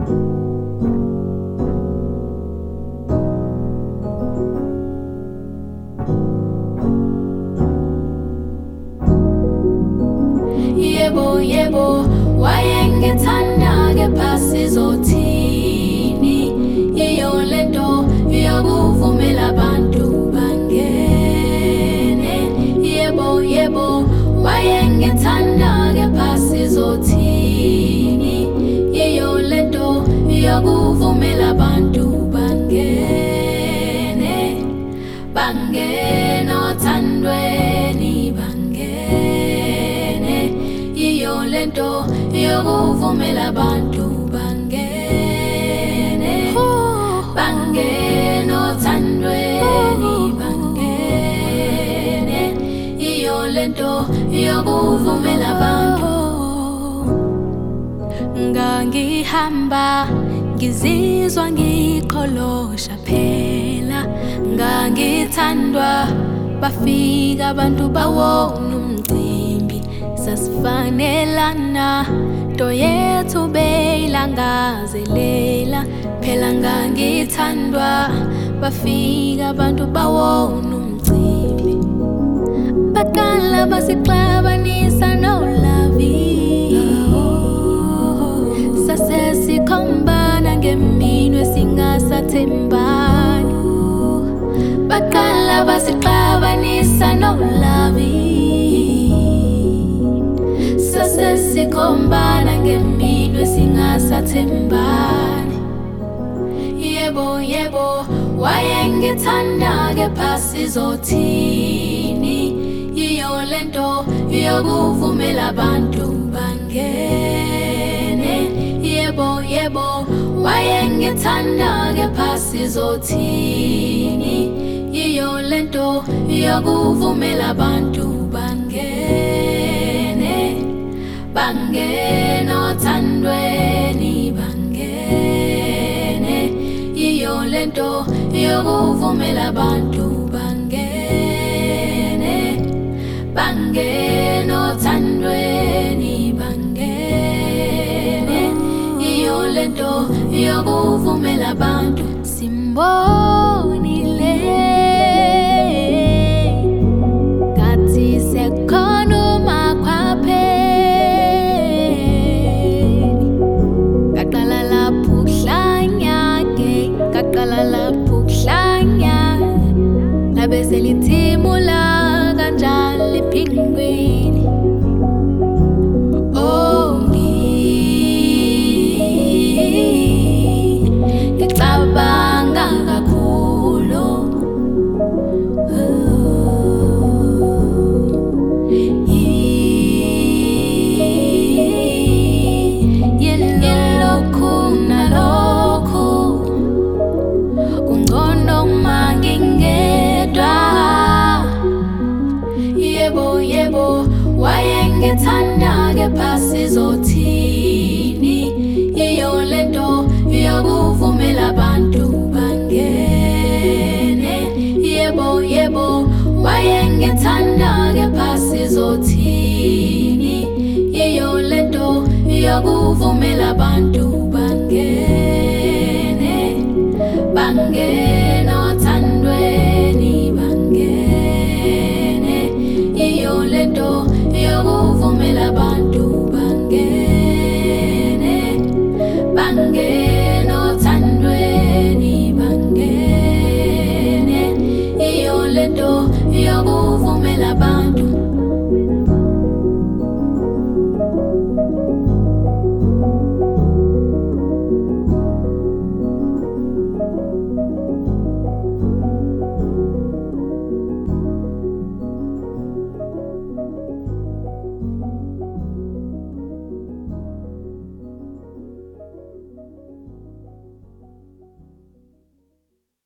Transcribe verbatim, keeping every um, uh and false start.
Yebo yebo wayengithanda kepha sizothini iyo lento yokuvumela abantu bangene. Yebo yebo wayengithanda kepha sizothini iyo lento yokuvumela abantu bangene. Bangene othandweni bangene iyo lento yokuvumela abantu bangene. Bangene othandweni bangene iyo lento yokuvumela abantu. Ngangihamba ngizizwa ngiqholosha phela, ngangithandwa bafika abantu bawona umcimbi, sasifanelana nto yethu beyilangazelela. Phela ngangithandwa bafika abantu bawona umcimbi, baqala basixabanisa noLavi, sasesikhombana ngeminwe singasathembani. Baqala basixabanisa noLavi, sasesikhombana ngeminwe singasathembani. Yebo yebo wayengithanda kepha sizothini iyo lento yokuvumela abantu bangene. Yebo yebo wayengithanda kepha sizothini iyo lento yokuvumela abantu bangene. Bangene othandweni bangene iyo lento yokuvumela abantu bangene. Bangene othandweni bangene iyo lento yokuvumela abantu. Simbonile